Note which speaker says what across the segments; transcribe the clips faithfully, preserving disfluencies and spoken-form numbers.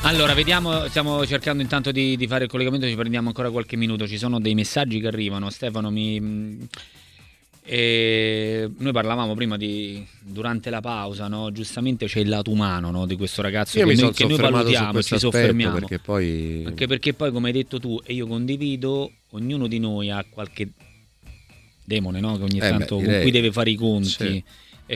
Speaker 1: Allora, vediamo, stiamo cercando intanto di, di fare il collegamento, ci prendiamo ancora qualche minuto, ci sono dei messaggi che arrivano. Stefano, mi... E noi parlavamo prima di durante la pausa, no? Giustamente c'è il lato umano, no? Di questo ragazzo.
Speaker 2: Io
Speaker 1: che
Speaker 2: mi
Speaker 1: noi,
Speaker 2: sono
Speaker 1: che noi
Speaker 2: soffermato su
Speaker 1: valutiamo,
Speaker 2: questo
Speaker 1: ci
Speaker 2: aspetto,
Speaker 1: soffermiamo.
Speaker 2: perché poi...
Speaker 1: Anche perché poi, come hai detto tu, e io condivido, ognuno di noi ha qualche demone, no? Che ogni
Speaker 2: Eh
Speaker 1: tanto
Speaker 2: beh,
Speaker 1: con
Speaker 2: direi,
Speaker 1: cui deve fare i conti.
Speaker 2: sì.
Speaker 1: E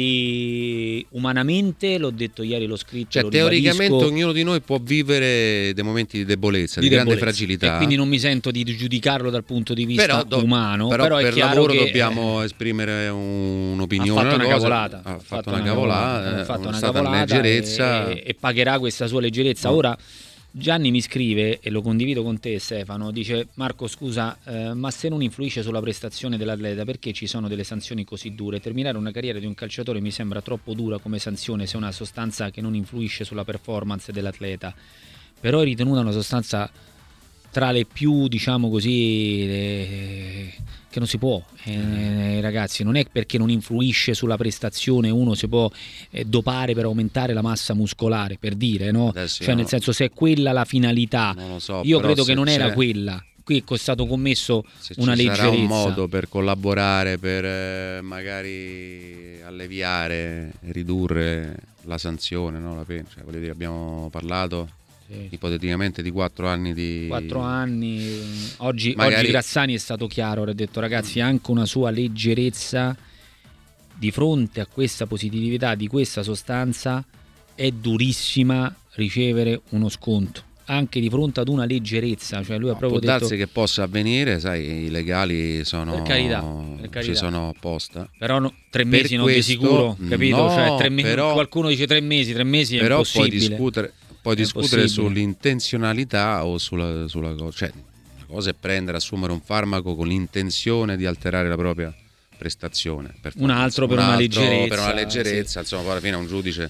Speaker 1: quindi umanamente, l'ho detto ieri, l'ho scritto,
Speaker 2: Cioè,
Speaker 1: lo
Speaker 2: teoricamente
Speaker 1: ribadisco,
Speaker 2: ognuno di noi può vivere dei momenti di debolezza,
Speaker 1: di
Speaker 2: di, grande
Speaker 1: debolezza.
Speaker 2: fragilità.
Speaker 1: E quindi non mi sento di giudicarlo dal punto di vista
Speaker 2: però, do,
Speaker 1: umano,
Speaker 2: però,
Speaker 1: però è
Speaker 2: per
Speaker 1: chiaro
Speaker 2: lavoro
Speaker 1: che
Speaker 2: dobbiamo eh, esprimere un, un'opinione.
Speaker 1: ha fatto una
Speaker 2: cosa,
Speaker 1: cavolata,
Speaker 2: ha fatto una cavolata,
Speaker 1: ha fatto
Speaker 2: è
Speaker 1: una
Speaker 2: stata
Speaker 1: cavolata
Speaker 2: leggerezza
Speaker 1: e, e pagherà questa sua leggerezza.
Speaker 2: No.
Speaker 1: Ora Gianni mi scrive, e lo condivido con te Stefano, dice: Marco, scusa, eh, ma se non influisce sulla prestazione dell'atleta, perché ci sono delle sanzioni così dure? Terminare una carriera di un calciatore mi sembra troppo dura come sanzione se è una sostanza che non influisce sulla performance dell'atleta, però è ritenuta una sostanza tra le più, diciamo così, le... che non si può, eh, ragazzi, non è perché non influisce sulla prestazione uno si può eh, dopare per aumentare la massa muscolare, per dire, no?
Speaker 2: Adesso
Speaker 1: Cioè,
Speaker 2: io
Speaker 1: nel senso, se è quella la finalità,
Speaker 2: non lo so,
Speaker 1: io
Speaker 2: però
Speaker 1: credo che
Speaker 2: se
Speaker 1: non era
Speaker 2: c'è-
Speaker 1: quella. Qui è stato commesso
Speaker 2: se
Speaker 1: una
Speaker 2: ci
Speaker 1: leggerezza.
Speaker 2: sarà un modo per collaborare, per eh, magari alleviare, ridurre la sanzione, no? La pena. Cioè, voglio dire, abbiamo parlato
Speaker 1: Sì.
Speaker 2: ipoteticamente di quattro anni di
Speaker 1: Quattro anni. Oggi,
Speaker 2: Magari-
Speaker 1: oggi Grazzani è stato chiaro, ha detto: ragazzi, anche una sua leggerezza di fronte a questa positività di questa sostanza è durissima ricevere uno sconto, anche di fronte ad una leggerezza. Cioè lui ha
Speaker 2: No,
Speaker 1: proprio
Speaker 2: può
Speaker 1: detto,
Speaker 2: darsi che possa avvenire, sai, i legali sono,
Speaker 1: Per carità, per carità.
Speaker 2: ci sono apposta.
Speaker 1: però no, tre
Speaker 2: Per
Speaker 1: mesi non
Speaker 2: questo-
Speaker 1: di sicuro, capito?
Speaker 2: no,
Speaker 1: Cioè, tre mesi,
Speaker 2: però-
Speaker 1: qualcuno dice tre mesi, tre mesi è
Speaker 2: Però puoi
Speaker 1: impossibile.
Speaker 2: discutere, puoi
Speaker 1: È
Speaker 2: discutere
Speaker 1: impossibile.
Speaker 2: sull'intenzionalità o sulla, sulla cosa. Cioè, una cosa è prendere, assumere un farmaco con l'intenzione di alterare la propria prestazione.
Speaker 1: Un altro per una leggerezza,
Speaker 2: per una leggerezza, insomma, poi alla fine un giudice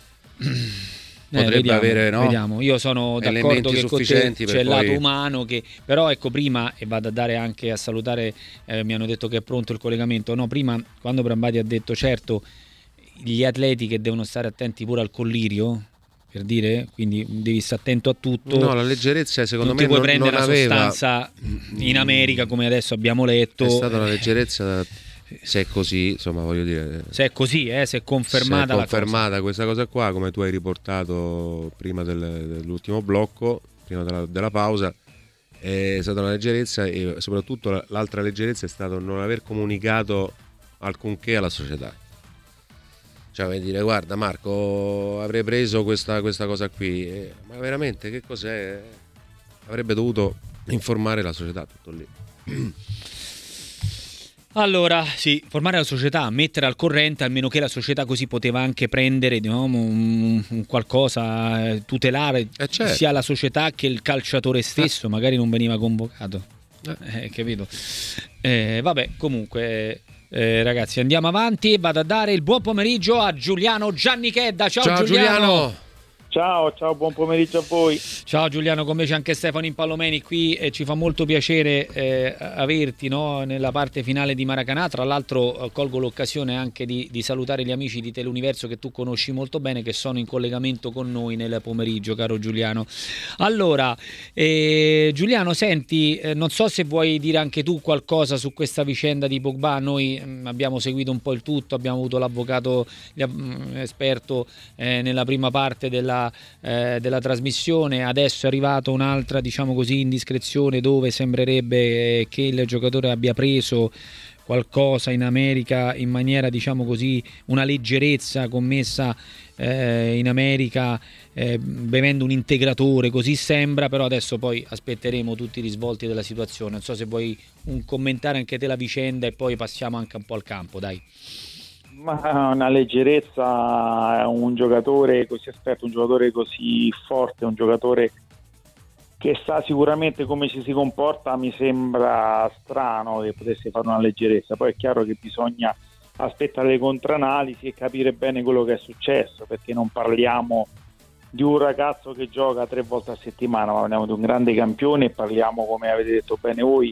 Speaker 1: Eh,
Speaker 2: potrebbe
Speaker 1: vediamo,
Speaker 2: avere, no?
Speaker 1: vediamo. Io sono d'accordo
Speaker 2: elementi
Speaker 1: che con te
Speaker 2: sufficienti
Speaker 1: c'è
Speaker 2: per
Speaker 1: il lato
Speaker 2: poi-
Speaker 1: umano che, però ecco, prima, e vado a dare anche a salutare, eh, mi hanno detto che è pronto il collegamento, no, prima quando Brambati ha detto certo gli atleti che devono stare attenti pure al collirio, per dire, quindi devi stare attento a tutto.
Speaker 2: No, la leggerezza secondo
Speaker 1: non
Speaker 2: me
Speaker 1: ti puoi
Speaker 2: non,
Speaker 1: prendere
Speaker 2: non
Speaker 1: la
Speaker 2: aveva
Speaker 1: sostanza in America come adesso abbiamo letto.
Speaker 2: è stata una
Speaker 1: Eh,
Speaker 2: leggerezza, se è così, insomma, voglio dire,
Speaker 1: se è così, eh, se è confermata,
Speaker 2: se è
Speaker 1: la cosa.
Speaker 2: confermata questa cosa qua, come tu hai riportato prima del- dell'ultimo blocco, prima della, della pausa, è stata una leggerezza, e soprattutto la- l'altra leggerezza è stato non aver comunicato alcunché alla società. Cioè, vuol dire, guarda Marco, avrei preso questa, questa cosa qui, eh, ma veramente che cos'è? Avrebbe dovuto informare la società, tutto lì.
Speaker 1: Allora, sì, formare la società, mettere al corrente, almeno che la società così poteva anche prendere, diciamo, un, un qualcosa, eh, tutelare
Speaker 2: Eh, certo.
Speaker 1: sia la società che il calciatore stesso, magari non veniva convocato. Eh, capito? Eh, vabbè, comunque, eh, ragazzi, andiamo avanti e vado a dare il buon pomeriggio a Giuliano Giannichedda. Ciao,
Speaker 2: Ciao
Speaker 1: Giuliano.
Speaker 2: Giuliano!
Speaker 3: Ciao, ciao, buon pomeriggio a voi.
Speaker 1: Ciao Giuliano, con me c'è anche Stefano Impallomeni qui e ci fa molto piacere eh, averti, no, nella parte finale di Maracanã. Tra l'altro eh, colgo l'occasione anche di, di salutare gli amici di Teleuniverso che tu conosci molto bene, che sono in collegamento con noi nel pomeriggio, caro Giuliano. Allora, eh, Giuliano, senti, eh, non so se vuoi dire anche tu qualcosa su questa vicenda di Pogba. Noi mh, abbiamo seguito un po' il tutto, abbiamo avuto l'avvocato mh, esperto eh, nella prima parte della Eh, della trasmissione. Adesso è arrivata un'altra, diciamo così, indiscrezione dove sembrerebbe eh, che il giocatore abbia preso qualcosa in America in maniera, diciamo così, una leggerezza commessa eh, in America eh, bevendo un integratore, così sembra, però adesso poi aspetteremo tutti i risvolti della situazione. Non so se vuoi un commentare anche te la vicenda e poi passiamo anche un po' al campo, dai.
Speaker 3: Ma una leggerezza, un giocatore così esperto, un giocatore così forte, un giocatore che sa sicuramente come ci si comporta, mi sembra strano che potesse fare una leggerezza. Poi è chiaro che bisogna aspettare le contraanalisi e capire bene quello che è successo, perché non parliamo di un ragazzo che gioca tre volte a settimana, ma parliamo di un grande campione e parliamo, come avete detto bene voi,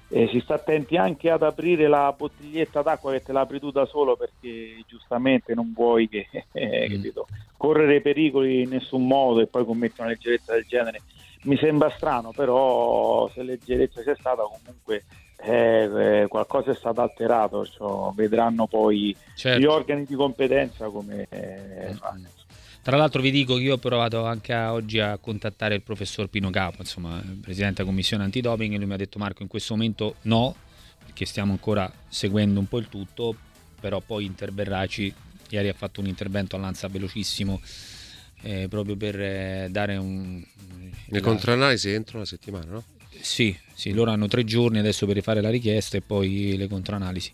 Speaker 3: eh, si sta attenti anche ad aprire la bottiglietta d'acqua che te la apri tu da solo, perché giustamente non vuoi che eh,
Speaker 1: mm.
Speaker 3: capito, correre pericoli in nessun modo e poi commetti una leggerezza del genere. Mi sembra strano, però se leggerezza c'è stata comunque eh, eh, qualcosa è stato alterato, cioè, vedranno poi
Speaker 1: certo.
Speaker 3: gli organi di competenza come eh,
Speaker 1: mm. Tra l'altro vi dico che io ho provato anche a, oggi a contattare il professor Pino Capo, insomma, il presidente della commissione antidoping, e lui mi ha detto: Marco, in questo momento no, perché stiamo ancora seguendo un po' il tutto, però poi interverraci. Ieri ha fatto un intervento all'Ansa velocissimo, eh, proprio per eh, dare un...
Speaker 2: Le controanalisi entro una settimana, no?
Speaker 1: Sì, sì, loro hanno tre giorni adesso per rifare la richiesta e poi le controanalisi.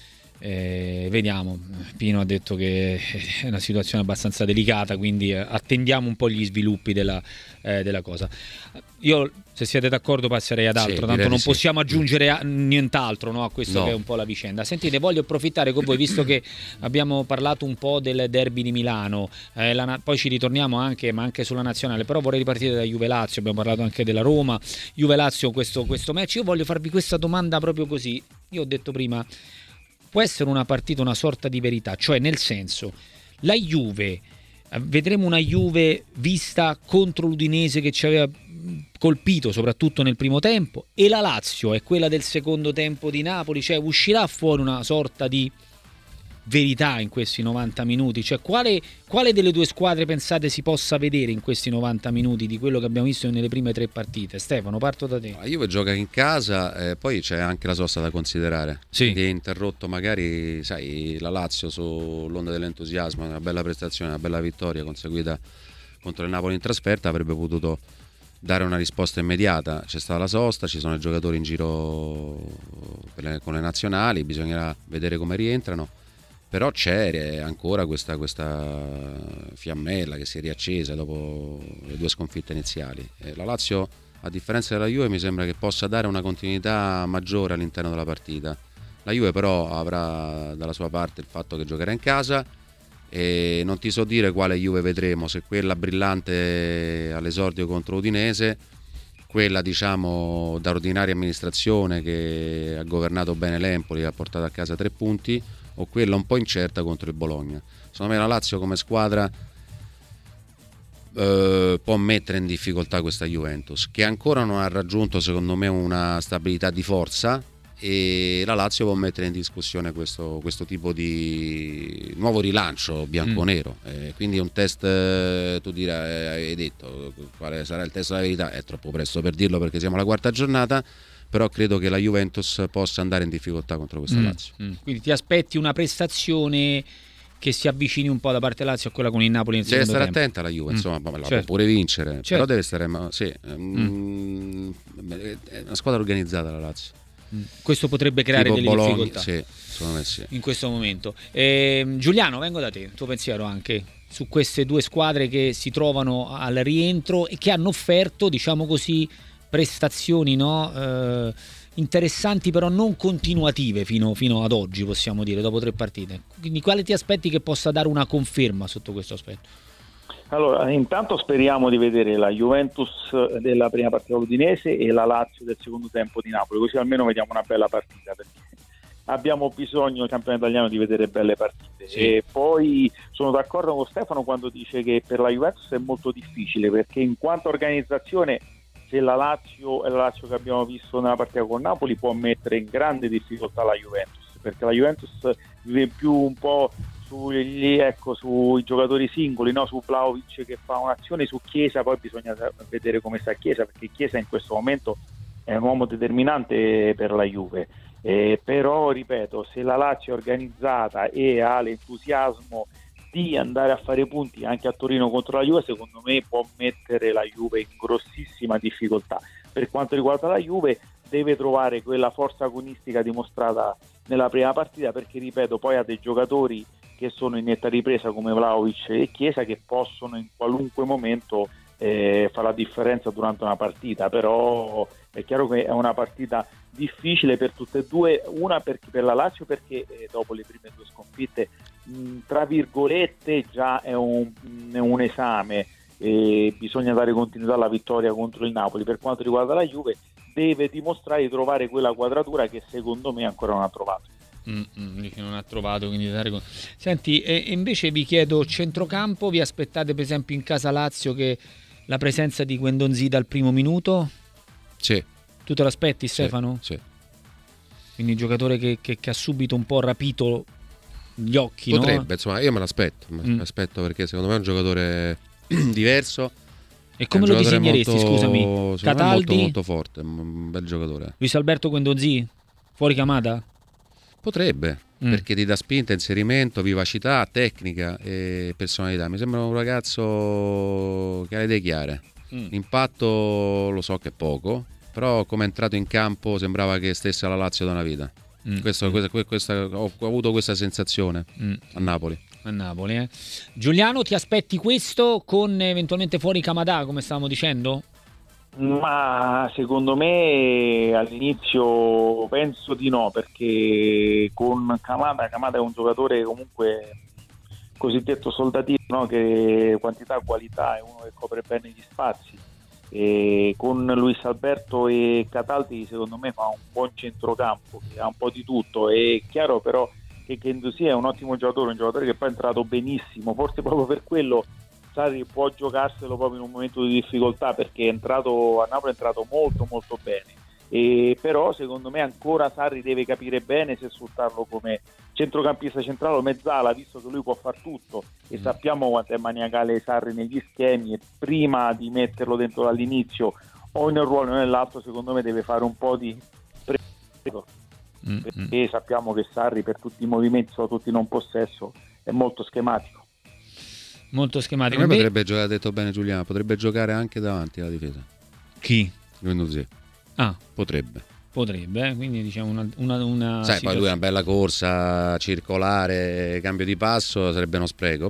Speaker 1: Eh, vediamo. Pino ha detto che è una situazione abbastanza delicata, quindi attendiamo un po' gli sviluppi della, eh, della cosa. Io, se siete d'accordo, passerei ad altro,
Speaker 2: sì,
Speaker 1: tanto non
Speaker 2: sì.
Speaker 1: possiamo aggiungere a, nient'altro, no, a questo
Speaker 2: no.
Speaker 1: che è un po' la vicenda. Sentite, voglio approfittare con voi, visto che abbiamo parlato un po' del derby di Milano, eh, la, poi ci ritorniamo anche, ma anche sulla nazionale, però vorrei ripartire da Juve-Lazio. Abbiamo parlato anche della Roma, Juve-Lazio, questo, questo match. Io voglio farvi questa domanda proprio così. Io ho detto prima, può essere una partita una sorta di verità, cioè nel senso, la Juve, vedremo una Juve vista contro l'Udinese che ci aveva colpito soprattutto nel primo tempo, e la Lazio è quella del secondo tempo di Napoli, cioè uscirà fuori una sorta di verità in questi novanta minuti, cioè quale, quale delle due squadre pensate si possa vedere in questi novanta minuti di quello che abbiamo visto nelle prime tre partite? Stefano, parto da te.
Speaker 2: La Juve gioca in casa, eh, poi c'è anche la sosta da considerare.
Speaker 1: Sì.
Speaker 2: Quindi è interrotto magari, sai, la Lazio sull'onda dell'entusiasmo, una bella prestazione, una bella vittoria conseguita contro il Napoli in trasferta, avrebbe potuto dare una risposta immediata. C'è stata la sosta, ci sono i giocatori in giro per le, con le nazionali, bisognerà vedere come rientrano. Però c'è ancora questa, questa fiammella che si è riaccesa dopo le due sconfitte iniziali. La Lazio, a differenza della Juve, mi sembra che possa dare una continuità maggiore all'interno della partita. La Juve però avrà dalla sua parte il fatto che giocherà in casa, e non ti so dire quale Juve vedremo, se quella brillante all'esordio contro Udinese, quella diciamo da ordinaria amministrazione che ha governato bene l'Empoli e ha portato a casa tre punti, o quella un po' incerta contro il Bologna. Secondo me la Lazio come squadra eh, può mettere in difficoltà questa Juventus, che ancora non ha raggiunto secondo me una stabilità di forza, e la Lazio può mettere in discussione questo, questo tipo di nuovo rilancio bianconero. Mm. Eh, quindi un test, eh, tu dirai, hai detto quale sarà il test della verità, è troppo presto per dirlo perché siamo alla quarta giornata, però credo che la Juventus possa andare in difficoltà contro questa mm, Lazio.
Speaker 1: Mm. Quindi ti aspetti una prestazione che si avvicini un po' da parte Lazio a quella con il Napoli nel
Speaker 2: deve
Speaker 1: secondo
Speaker 2: stare
Speaker 1: tempo.
Speaker 2: attenta la Juve,
Speaker 1: mm.
Speaker 2: insomma, la
Speaker 1: certo.
Speaker 2: può pure vincere,
Speaker 1: certo.
Speaker 2: però deve stare sì,
Speaker 1: mm.
Speaker 2: è una squadra organizzata la Lazio.
Speaker 1: Mm. Questo potrebbe creare
Speaker 2: tipo
Speaker 1: delle
Speaker 2: Bologna,
Speaker 1: difficoltà
Speaker 2: sì, secondo me sì.
Speaker 1: in questo momento. eh, Giuliano, vengo da te, il tuo pensiero anche su queste due squadre che si trovano al rientro e che hanno offerto, diciamo così, prestazioni, no? Eh, interessanti, però non continuative fino, fino ad oggi, possiamo dire, dopo tre partite. Quindi quale ti aspetti che possa dare una conferma sotto questo aspetto?
Speaker 3: Allora, intanto speriamo di vedere la Juventus della prima partita udinese e la Lazio del secondo tempo di Napoli, così almeno vediamo una bella partita, perché abbiamo bisogno nel campionato italiano di vedere belle partite. Sì. E poi sono d'accordo con Stefano quando dice che per la Juventus è molto difficile, perché in quanto organizzazione, se la Lazio è la Lazio che abbiamo visto nella partita con Napoli, può mettere in grande difficoltà la Juventus, perché la Juventus vive più un po' sugli, ecco, sui giocatori singoli, no? Su Vlahovic che fa un'azione, su Chiesa poi bisogna vedere come sta Chiesa, perché Chiesa in questo momento è un uomo determinante per la Juve. Eh, però ripeto, se la Lazio è organizzata e ha l'entusiasmo di andare a fare punti anche a Torino contro la Juve, secondo me può mettere la Juve in grossissima difficoltà. Per quanto riguarda la Juve, deve trovare quella forza agonistica dimostrata nella prima partita, perché ripeto, poi ha dei giocatori che sono in netta ripresa come Vlahovic e Chiesa, che possono in qualunque momento eh, fare la differenza durante una partita. Però è chiaro che è una partita difficile per tutte e due, una per, per la Lazio perché eh, dopo le prime due sconfitte mh, tra virgolette già è un, è un esame, e bisogna dare continuità alla vittoria contro il Napoli. Per quanto riguarda la Juve, deve dimostrare di trovare quella quadratura che secondo me ancora non ha trovato.
Speaker 1: Mm-hmm, dice non ha trovato, quindi dare con... Senti, e invece vi chiedo, centrocampo, vi aspettate per esempio in casa Lazio che la presenza di Guendouzi dal primo minuto?
Speaker 2: Sì.
Speaker 1: Tu te l'aspetti, Stefano?
Speaker 2: Sì, sì.
Speaker 1: Quindi un giocatore che, che, che ha subito un po' rapito gli occhi,
Speaker 2: potrebbe,
Speaker 1: no?
Speaker 2: Insomma, io me l'aspetto, me
Speaker 1: Mm.
Speaker 2: l'aspetto perché secondo me è un giocatore diverso.
Speaker 1: E come
Speaker 2: È
Speaker 1: lo
Speaker 2: un giocatore
Speaker 1: disegneresti,
Speaker 2: molto,
Speaker 1: scusami?
Speaker 2: secondo me
Speaker 1: Cataldi?
Speaker 2: molto molto forte, un bel giocatore.
Speaker 1: Luis Alberto Guendouzi? Fuori Camada?
Speaker 2: Potrebbe,
Speaker 1: Mm.
Speaker 2: perché ti dà spinta, inserimento, vivacità, tecnica e personalità. Mi sembra un ragazzo che ha le idee chiare.
Speaker 1: Mm.
Speaker 2: L'impatto lo so che è poco, però come è entrato in campo sembrava che stesse alla Lazio da una vita.
Speaker 1: Mm.
Speaker 2: Questo,
Speaker 1: Mm.
Speaker 2: questa, questa, ho, ho avuto questa sensazione
Speaker 1: Mm.
Speaker 2: a Napoli.
Speaker 1: A Napoli, eh. Giuliano, ti aspetti questo con eventualmente fuori Camada, come stavamo dicendo?
Speaker 3: Ma secondo me all'inizio penso di no, perché con Camada, Camada è un giocatore comunque cosiddetto soldatino, no? Che quantità e qualità, è uno che copre bene gli spazi, e con Luis Alberto e Cataldi secondo me fa un buon centrocampo che ha un po' di tutto. È chiaro però che Guendouzi è un ottimo giocatore, un giocatore che poi è entrato benissimo, forse proprio per quello Sarri può giocarselo proprio in un momento di difficoltà, perché è entrato a Napoli, è entrato molto molto bene, e però secondo me ancora Sarri deve capire bene se sfruttarlo come centrocampista centrale o mezzala, visto che lui può far tutto e sappiamo quanto è maniacale Sarri negli schemi, e prima di metterlo dentro dall'inizio o nel ruolo o nell'altro secondo me deve fare un po' di prego,
Speaker 1: Mm.
Speaker 3: perché sappiamo che Sarri per tutti i movimenti, soprattutto in non possesso, è molto schematico.
Speaker 1: Molto schematico.
Speaker 2: A me
Speaker 1: Inve-
Speaker 2: potrebbe giocare, ha detto bene Giuliano, potrebbe giocare anche davanti alla difesa.
Speaker 1: Chi?
Speaker 2: Guendouzi.
Speaker 1: Ah,
Speaker 2: Potrebbe.
Speaker 1: potrebbe, eh? Quindi diciamo una, una, una
Speaker 2: Sai, poi lui è una bella corsa circolare, cambio di passo, sarebbe uno spreco,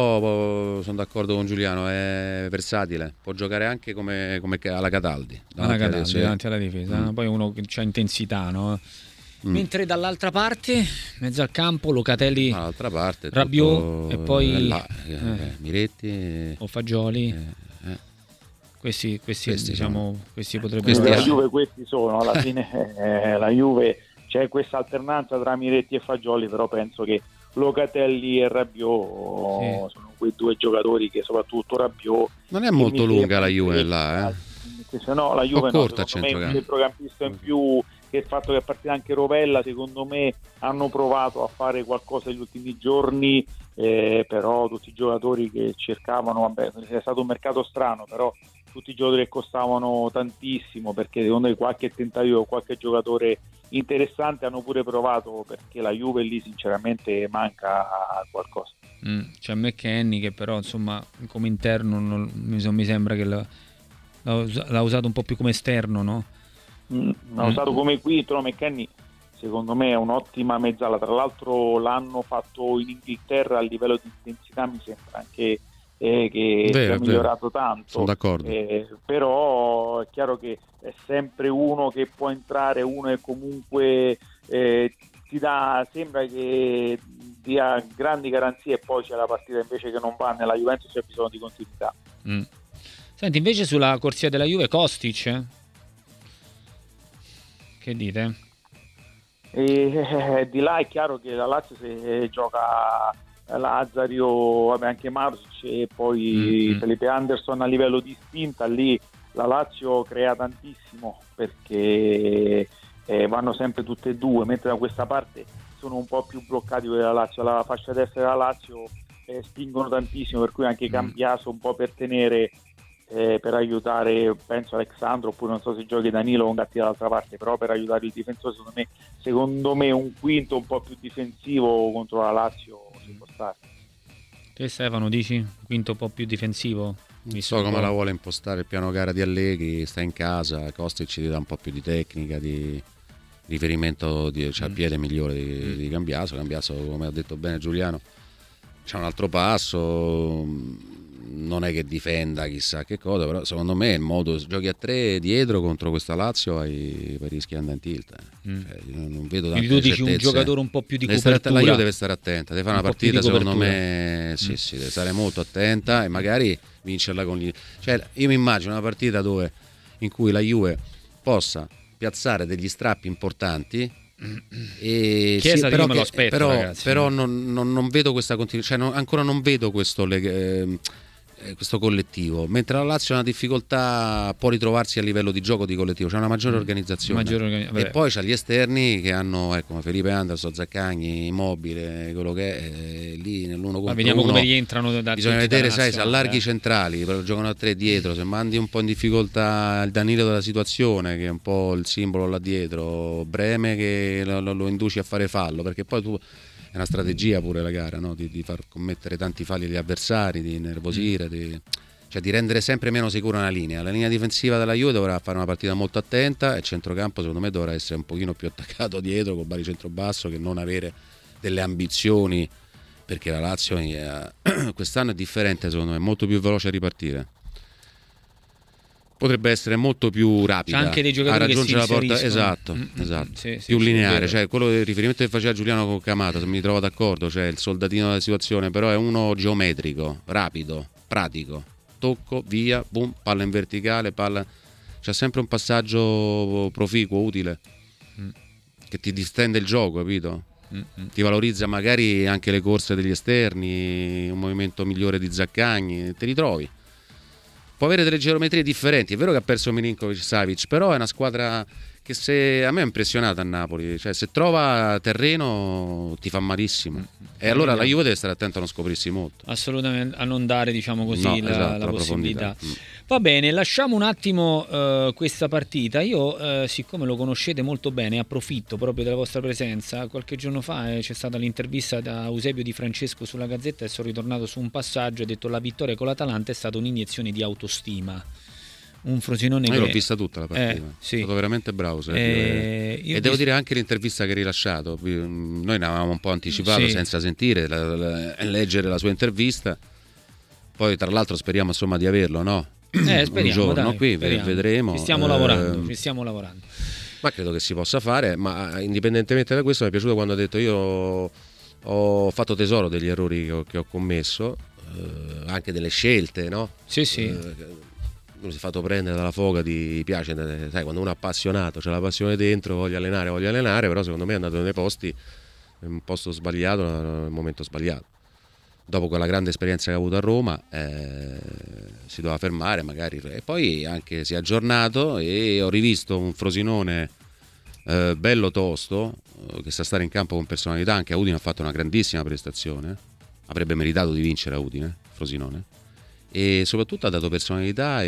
Speaker 2: però sono d'accordo con Giuliano, è versatile, può giocare anche come, come alla Cataldi.
Speaker 1: alla
Speaker 2: davanti a-
Speaker 1: Cataldi,
Speaker 2: sì.
Speaker 1: davanti alla difesa,
Speaker 2: Mm.
Speaker 1: poi uno che ha intensità, no?
Speaker 2: Mm.
Speaker 1: Mentre dall'altra parte, mezzo al campo, Locatelli
Speaker 2: Dall'altra parte tutto-
Speaker 1: Rabiot e poi-
Speaker 2: è là, eh,
Speaker 1: eh.
Speaker 2: Miretti eh,
Speaker 1: o Fagioli,
Speaker 2: eh, eh.
Speaker 1: questi, questi,
Speaker 2: Questi
Speaker 1: diciamo, questi potrebbero
Speaker 2: Questi
Speaker 3: la
Speaker 2: ha-
Speaker 3: Juve questi sono, alla fine eh, la Juve c'è questa alternanza tra Miretti e Fagioli, però penso che Locatelli e Rabiot
Speaker 1: Sì.
Speaker 3: sono quei due giocatori che, soprattutto Rabiot,
Speaker 2: Non è
Speaker 3: che
Speaker 2: molto
Speaker 3: mi
Speaker 2: lunga
Speaker 3: sembra
Speaker 2: la Juve
Speaker 3: che-
Speaker 2: là, eh.
Speaker 3: che se no la Juve
Speaker 2: Un po'
Speaker 3: no,
Speaker 2: corta a
Speaker 3: secondo me un
Speaker 2: centrocampo.
Speaker 3: centrocampista in più, che il fatto che è partita anche Rovella, secondo me hanno provato a fare qualcosa negli ultimi giorni, eh, però tutti i giocatori che cercavano, vabbè, è stato un mercato strano, però tutti i giocatori che costavano tantissimo, perché secondo me qualche tentativo, qualche giocatore interessante hanno pure provato, perché la Juve lì sinceramente manca qualcosa.
Speaker 1: Mm, c'è McKennie che però insomma come interno non- mi, mi sembra che l'ha, l'ha us- l'ha usato un po' più come esterno, no?
Speaker 3: Mm, l'ha
Speaker 1: Mm.
Speaker 3: usato come quinto, no? McKennie secondo me è un'ottima mezzala, tra l'altro l'hanno fatto in Inghilterra, a livello di intensità mi sembra anche eh, che
Speaker 2: Vero,
Speaker 3: sia
Speaker 2: è
Speaker 3: migliorato tanto.
Speaker 2: Sono d'accordo.
Speaker 3: Eh, però è chiaro che è sempre uno che può entrare, uno che comunque eh, ti dà, sembra che dia grandi garanzie, e poi c'è la partita invece che non va, nella Juventus c'è bisogno di continuità.
Speaker 1: Mm. Senti, invece sulla corsia della Juve, Kostic, eh? Che dite?
Speaker 3: E eh, di là è chiaro che la Lazio, se gioca Lazario, vabbè, anche Marusic e poi
Speaker 1: Mm-hmm.
Speaker 3: Felipe Anderson a livello di spinta, lì la Lazio crea tantissimo, perché eh, vanno sempre tutte e due, mentre da questa parte sono un po' più bloccati quelli della Lazio, la fascia destra della Lazio eh, spingono tantissimo, per cui anche
Speaker 1: Mm.
Speaker 3: Cambiaso un po' per tenere, eh, per aiutare, penso Alexandro, oppure non so se giochi Danilo con Gatti dall'altra parte, però per aiutare il difensore secondo me, secondo me un quinto un po' più difensivo contro la Lazio si può stare.
Speaker 1: Te Stefano dici? Quinto un po' più difensivo?
Speaker 2: Non so come la vuole impostare il piano gara di Allegri, sta in casa, Kostic ci dà un po' più di tecnica, di riferimento, di, c'ha il piede migliore di, di Cambiaso. Cambiaso, come ha detto bene Giuliano, c'ha un altro passo, non è che difenda chissà che cosa, però secondo me il modo, giochi a tre dietro contro questa Lazio hai, poi rischi di andare in tilt.
Speaker 1: Mm.
Speaker 2: Cioè, io non vedo tante
Speaker 1: Quindi tu dici un
Speaker 2: certezze.
Speaker 1: giocatore un po' più di
Speaker 2: Deve stare
Speaker 1: copertura.
Speaker 2: att- la Juve deve stare attenta, deve fare
Speaker 1: Un
Speaker 2: una
Speaker 1: po' più di
Speaker 2: partita secondo
Speaker 1: copertura.
Speaker 2: me, sì
Speaker 1: Mm.
Speaker 2: sì, deve stare molto attenta e magari vincerla con gli... Cioè io mi immagino una partita dove in cui la Juve
Speaker 4: possa piazzare degli strappi importanti. E
Speaker 1: Chiesa,
Speaker 4: sì, però,
Speaker 1: me lo aspetto,
Speaker 4: però,
Speaker 1: ragazzi,
Speaker 4: però non, non, non vedo questa continuità, cioè non, ancora non vedo questo, eh, questo collettivo, mentre la Lazio ha una difficoltà, può ritrovarsi a livello di gioco di collettivo, c'è una maggiore organizzazione,
Speaker 1: maggiore organi-
Speaker 4: e poi c'ha gli esterni che hanno, ecco, come Felipe Anderson, Zaccagni, Immobile, quello che è, eh, lì nell'uno contro
Speaker 1: Ma vediamo
Speaker 4: uno,
Speaker 1: come rientrano da
Speaker 4: bisogna vedere, sai, se allarghi
Speaker 1: eh.
Speaker 4: i centrali, però giocano a tre dietro, se mandi un po' in difficoltà il Danilo della situazione, che è un po' il simbolo là dietro, Breme che lo, lo, lo induci a fare fallo, perché poi tu è una strategia pure la gara, no? di, di far commettere tanti falli agli avversari, di nervosire, di, cioè di rendere sempre meno sicura una linea. La linea difensiva della Juve dovrà fare una partita molto attenta, e il centrocampo secondo me dovrà essere un pochino più attaccato dietro con Bari centro-basso, che non avere delle ambizioni, perché la Lazio è, quest'anno è differente, secondo me, è molto più veloce a ripartire. Potrebbe essere molto più rapida
Speaker 1: C'è anche dei giocatori
Speaker 4: a
Speaker 1: che
Speaker 4: raggiungere
Speaker 1: si
Speaker 4: la porta,
Speaker 1: inseriscono.
Speaker 4: esatto,
Speaker 1: Mm-hmm.
Speaker 4: esatto.
Speaker 1: Sì, sì,
Speaker 4: più
Speaker 1: sì,
Speaker 4: lineare, cioè quello del riferimento che faceva Giuliano con Camata, se mi trovo d'accordo, cioè il soldatino della situazione, però è uno geometrico, rapido, pratico, tocco, via, boom, palla in verticale, palla, c'è sempre un passaggio proficuo, utile, mm. che ti distende il gioco, capito? Mm-hmm. Ti valorizza magari anche le corse degli esterni, un movimento migliore di Zaccagni, te li trovi. Può avere delle geometrie differenti, è vero che ha perso Milinkovic-Savic, però è una squadra che se, a me è impressionata a Napoli, cioè se trova terreno ti fa malissimo, e allora la Juve deve stare attenta a non scoprirsi molto,
Speaker 1: assolutamente, a non dare, diciamo così,
Speaker 4: no,
Speaker 1: la,
Speaker 4: esatto,
Speaker 1: la
Speaker 4: la
Speaker 1: possibilità.
Speaker 4: mm.
Speaker 1: Va bene, lasciamo un attimo uh, questa partita. Io uh, siccome lo conoscete molto bene, approfitto proprio della vostra presenza. Qualche giorno fa eh, c'è stata l'intervista da Eusebio Di Francesco sulla Gazzetta, e sono ritornato su un passaggio, ha detto: la vittoria con l'Atalanta è stata un'iniezione di autostima. Un Frosinone
Speaker 4: io
Speaker 1: che...
Speaker 4: l'ho vista tutta la partita,
Speaker 1: eh, sì.
Speaker 4: è stato veramente bravo,
Speaker 1: eh,
Speaker 4: e devo dire anche l'intervista che hai rilasciato, noi ne avevamo un po' anticipato, sì, senza sentire la, la, leggere la sua intervista, poi tra l'altro speriamo insomma di averlo, no?
Speaker 1: Eh, speriamo,
Speaker 4: un giorno
Speaker 1: dai,
Speaker 4: qui
Speaker 1: speriamo.
Speaker 4: Vedremo,
Speaker 1: ci stiamo
Speaker 4: eh,
Speaker 1: lavorando ci stiamo lavorando
Speaker 2: ma credo che si possa fare, ma indipendentemente da questo mi è piaciuto quando ha detto: io ho fatto tesoro degli errori che ho, che ho commesso, eh, anche delle scelte, no?
Speaker 1: Sì, sì.
Speaker 2: Eh, uno si è fatto prendere dalla foga di piace, sai, quando uno è appassionato, c'è la passione dentro, voglio allenare, voglio allenare, però secondo me è andato nei posti, in un posto sbagliato, nel momento sbagliato. Dopo quella grande esperienza che ha avuto a Roma, eh, si doveva fermare magari, e poi anche si è aggiornato, e ho rivisto un Frosinone eh, bello tosto, eh, che sa stare in campo con personalità. Anche a Udine ha fatto una grandissima prestazione, avrebbe meritato di vincere a Udine, Frosinone, e soprattutto ha dato personalità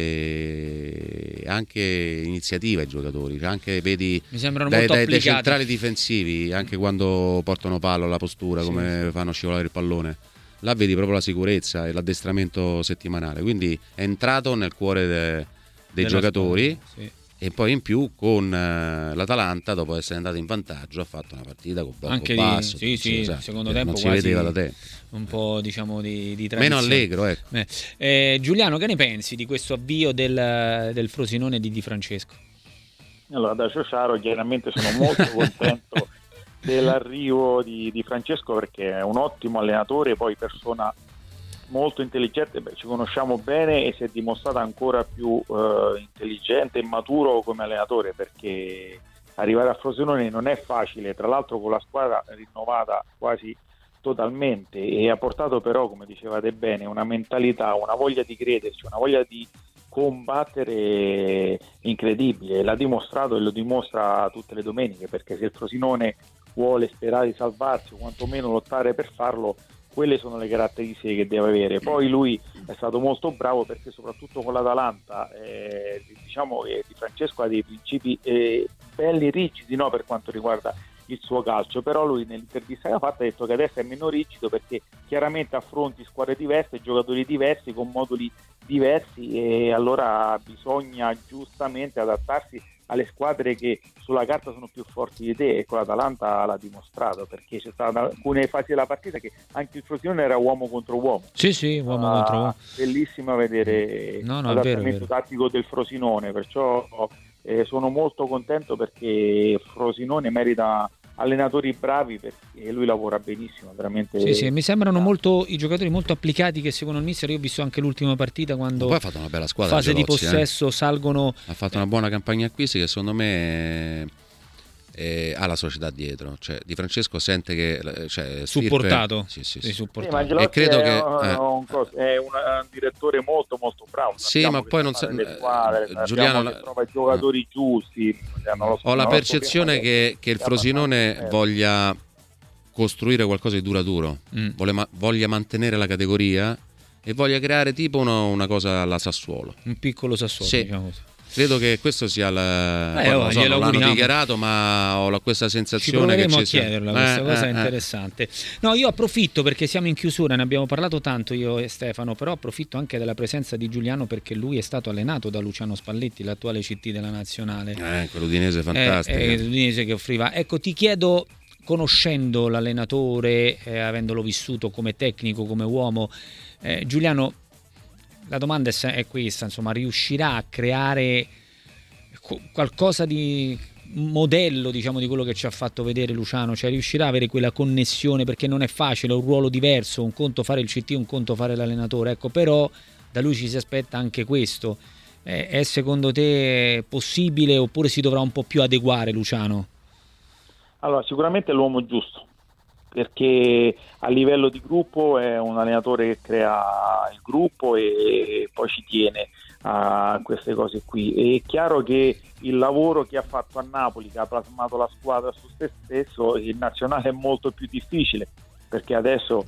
Speaker 2: e anche iniziativa ai giocatori, cioè anche vedi
Speaker 1: mi sembrano
Speaker 2: dai,
Speaker 1: molto
Speaker 2: dai, dai
Speaker 1: applicati.
Speaker 2: centrali difensivi, anche quando portano palo, la postura, sì, come sì. fanno scivolare il pallone, là vedi proprio la sicurezza e l'addestramento settimanale, quindi è entrato nel cuore de, dei Della giocatori, sì. E poi in più con uh, l'Atalanta, dopo essere andato in vantaggio, ha fatto una partita con blocco
Speaker 1: anche
Speaker 2: basso,
Speaker 1: di, sì, sì,
Speaker 2: esatto,
Speaker 1: secondo tempo
Speaker 2: non si
Speaker 1: quasi
Speaker 2: vedeva da tempo,
Speaker 1: un po', diciamo, di, di
Speaker 2: meno allegro, ecco.
Speaker 1: eh. Eh, Giuliano, che ne pensi di questo avvio del, del Frosinone di Di Francesco?
Speaker 3: Allora, da Ciociaro chiaramente sono molto contento dell'arrivo di, di Francesco, perché è un ottimo allenatore, poi persona molto intelligente. Beh, ci conosciamo bene, e si è dimostrato ancora più eh, intelligente e maturo come allenatore, perché arrivare a Frosinone non è facile, tra l'altro con la squadra rinnovata quasi totalmente, e ha portato però, come dicevate bene, una mentalità, una voglia di crederci, una voglia di combattere incredibile. L'ha dimostrato e lo dimostra tutte le domeniche, perché se il Frosinone vuole sperare di salvarsi o quantomeno lottare per farlo, quelle sono le caratteristiche che deve avere. Poi lui è stato molto bravo, perché soprattutto con l'Atalanta eh, diciamo che Di Francesco ha dei principi eh, belli rigidi, no, per quanto riguarda il suo calcio, però lui nell'intervista che ha fatto ha detto che adesso è meno rigido, perché chiaramente affronti squadre diverse, giocatori diversi con moduli diversi, e allora bisogna giustamente adattarsi alle squadre che sulla carta sono più forti di te, e con l'Atalanta l'ha dimostrato, perché c'è stata alcune fasi della partita che anche il Frosinone era uomo contro uomo.
Speaker 1: Sì, sì, uomo ah, contro uomo.
Speaker 3: Bellissimo vedere
Speaker 1: no, no,
Speaker 3: l'adattamento tattico del Frosinone, perciò eh, sono molto contento, perché Frosinone merita allenatori bravi, perché lui lavora benissimo, veramente.
Speaker 1: Sì, sì, mi sembrano molto i giocatori molto applicati, che secondo il mister, io ho visto anche l'ultima partita quando
Speaker 4: poi ha fatto una bella squadra,
Speaker 1: fase
Speaker 4: Gelozzi,
Speaker 1: di possesso
Speaker 4: eh.
Speaker 1: salgono,
Speaker 4: ha fatto una buona campagna acquisti che secondo me eh, ha la società dietro, cioè Di Francesco sente che cioè,
Speaker 1: supportato,
Speaker 4: sì, sì,
Speaker 1: sì,
Speaker 4: sì.
Speaker 1: supportato.
Speaker 3: Sì, ma
Speaker 4: e credo
Speaker 3: è,
Speaker 4: che
Speaker 3: un, un, è un, un direttore molto molto bravo.
Speaker 4: Sì, ma poi non sa,
Speaker 3: squadre,
Speaker 4: Giuliano
Speaker 3: che trova i giocatori eh. giusti.
Speaker 4: Ho so, la percezione che, che il Frosinone voglia costruire qualcosa di duraturo, mm. voglia, voglia mantenere la categoria e voglia creare tipo uno, una cosa alla Sassuolo,
Speaker 1: un piccolo Sassuolo,
Speaker 4: sì.
Speaker 1: diciamo così.
Speaker 4: Credo che questo sia la...
Speaker 1: eh,
Speaker 4: non,
Speaker 1: oh,
Speaker 4: so, non l'hanno dichiarato, ma ho la, questa sensazione.
Speaker 1: Ci proveremo
Speaker 4: che
Speaker 1: a chiederla,
Speaker 4: sia...
Speaker 1: questa
Speaker 4: eh,
Speaker 1: cosa
Speaker 4: eh,
Speaker 1: è interessante. No, io approfitto, perché siamo in chiusura, ne abbiamo parlato tanto io e Stefano, però approfitto anche della presenza di Giuliano, perché lui è stato allenato da Luciano Spalletti, l'attuale C T della Nazionale.
Speaker 4: Eh, quell'udinese fantastico.
Speaker 1: Eh, eh, l'udinese che offriva. Ecco, ti chiedo, conoscendo l'allenatore, eh, avendolo vissuto come tecnico, come uomo, eh, Giuliano, la domanda è questa, insomma, riuscirà a creare qualcosa di modello, diciamo, di quello che ci ha fatto vedere Luciano, cioè riuscirà a avere quella connessione, perché non è facile, è un ruolo diverso, un conto fare il C T, un conto fare l'allenatore, ecco, però da lui ci si aspetta anche questo. Eh, è secondo te possibile, oppure si dovrà un po' più adeguare Luciano?
Speaker 3: Allora, sicuramente è l'uomo giusto, perché a livello di gruppo è un allenatore che crea il gruppo e poi ci tiene a queste cose qui. È chiaro che il lavoro che ha fatto a Napoli, che ha plasmato la squadra su se stesso, il nazionale è molto più difficile, perché adesso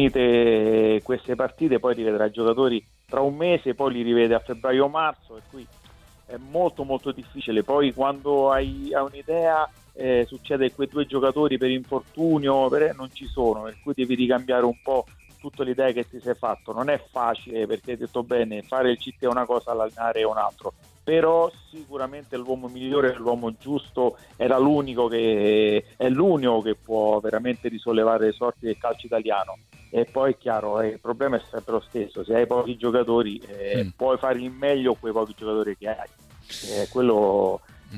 Speaker 3: finite queste partite poi rivedrà i giocatori tra un mese, poi li rivede a febbraio marzo, e qui è molto molto difficile. Poi quando hai, hai un'idea eh, succede che quei due giocatori per infortunio per, non ci sono, per cui devi ricambiare un po' tutte le idee che ti sei fatto. Non è facile, perché hai detto bene, fare il C T è una cosa, allenare è un altro, però sicuramente l'uomo migliore, l'uomo giusto, era l'unico che è l'unico che può veramente risollevare le sorti del calcio italiano. E poi è chiaro, eh, il problema è sempre lo stesso: se hai pochi giocatori eh, mm. puoi fare il meglio quei pochi giocatori che hai, eh, quello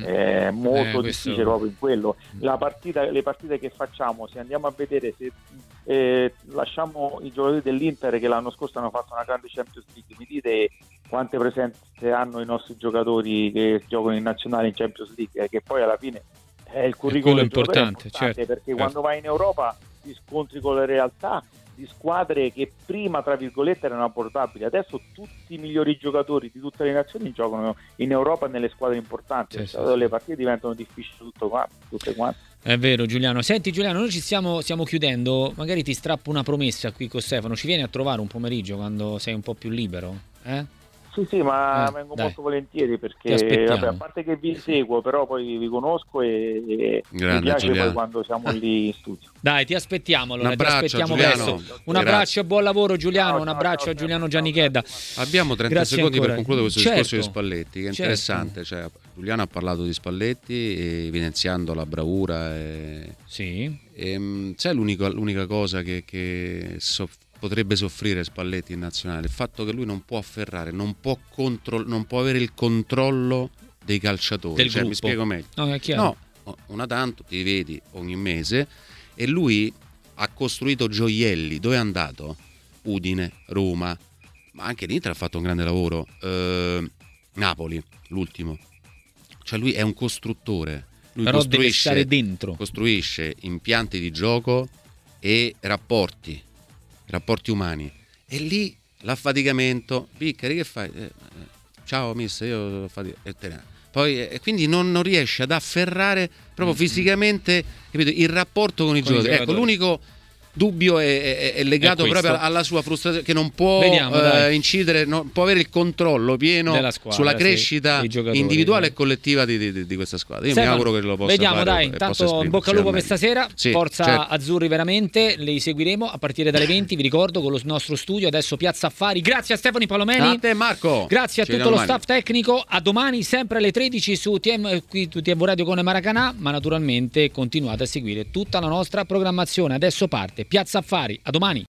Speaker 3: è molto eh, difficile proprio in quello. La partita, le partite che facciamo, se andiamo a vedere, se eh, lasciamo i giocatori dell'Inter che l'anno scorso hanno fatto una grande Champions League, mi dite quante presenze hanno i nostri giocatori che giocano in nazionale in Champions League, eh, che poi alla fine è il curriculum
Speaker 1: importante,
Speaker 3: importante,
Speaker 1: certo,
Speaker 3: perché
Speaker 1: certo.
Speaker 3: quando vai in Europa ti scontri con la realtà di squadre che prima, tra virgolette, erano abbordabili. Adesso tutti i migliori giocatori di tutte le nazioni giocano in Europa nelle squadre importanti, sì, sì, le partite diventano difficili tutto quanto, tutte quante.
Speaker 1: È vero, Giuliano. Senti Giuliano, noi ci stiamo, stiamo chiudendo, magari ti strappo una promessa qui con Stefano, ci vieni a trovare un pomeriggio quando sei un po' più libero? Eh?
Speaker 3: Sì, sì, ma
Speaker 1: eh,
Speaker 3: vengo
Speaker 1: dai.
Speaker 3: molto volentieri, perché vabbè, a parte che vi seguo, però poi vi conosco e, e mi piace Giuliano. Poi quando siamo lì in studio.
Speaker 1: Dai, ti aspettiamo allora,
Speaker 4: un abbraccio,
Speaker 1: ti aspettiamo
Speaker 4: Giuliano.
Speaker 1: presto. Un abbraccio
Speaker 4: Grazie.
Speaker 1: e buon lavoro Giuliano,
Speaker 3: Ciao,
Speaker 1: un
Speaker 3: ciao,
Speaker 1: abbraccio
Speaker 3: ciao,
Speaker 1: a Giuliano
Speaker 3: ciao,
Speaker 1: Giannichedda.
Speaker 4: Abbiamo trenta
Speaker 1: Grazie
Speaker 4: secondi
Speaker 1: ancora.
Speaker 4: per concludere questo
Speaker 1: certo.
Speaker 4: discorso di Spalletti, che è
Speaker 1: certo.
Speaker 4: interessante, cioè, Giuliano ha parlato di Spalletti evidenziando la bravura e,
Speaker 1: sì.
Speaker 4: e, sai l'unica, l'unica cosa che, che so, potrebbe soffrire Spalletti in nazionale, il fatto che lui non può afferrare, non può, contro, non può avere il controllo dei calciatori.
Speaker 1: Del
Speaker 4: cioè,
Speaker 1: gruppo.
Speaker 4: mi spiego meglio.
Speaker 1: No, è chiaro.
Speaker 4: No, una tanto ti vedi ogni mese, e lui ha costruito gioielli. Dove è andato? Udine, Roma, ma anche l'Inter ha fatto un grande lavoro, eh, Napoli, l'ultimo. Cioè lui è un costruttore. Lui
Speaker 1: Però
Speaker 4: costruisce,
Speaker 1: deve stare dentro.
Speaker 4: Costruisce impianti di gioco e rapporti, rapporti umani. E lì l'affaticamento, Piccari che fai? Eh, ciao mister, io ho faticato. E te ne... Poi, e quindi non, non riesce ad afferrare proprio mm-hmm. fisicamente, capito, il rapporto con i con giocatori. Ecco, l'unico dubbio è, è, è legato è proprio alla sua frustrazione, che non può Vediamo, eh, incidere, non può avere il controllo pieno squadra, sulla crescita sì, individuale sì. e collettiva di, di, di questa squadra. Io Stefano, mi auguro che lo possa
Speaker 1: vediamo,
Speaker 4: fare.
Speaker 1: Vediamo, dai, intanto in bocca al lupo per stasera, sì, forza certo. azzurri veramente, li seguiremo a partire dalle venti, vi ricordo, con lo nostro studio, adesso Piazza Affari. Grazie a Stefano Palomeni.
Speaker 4: A te Marco.
Speaker 1: Grazie a Ci tutto lo domani. Staff tecnico, a domani sempre alle tredici su T M, qui T V Radio con Maracanà, ma naturalmente continuate a seguire tutta la nostra programmazione. Adesso parte Piazza Affari. A domani.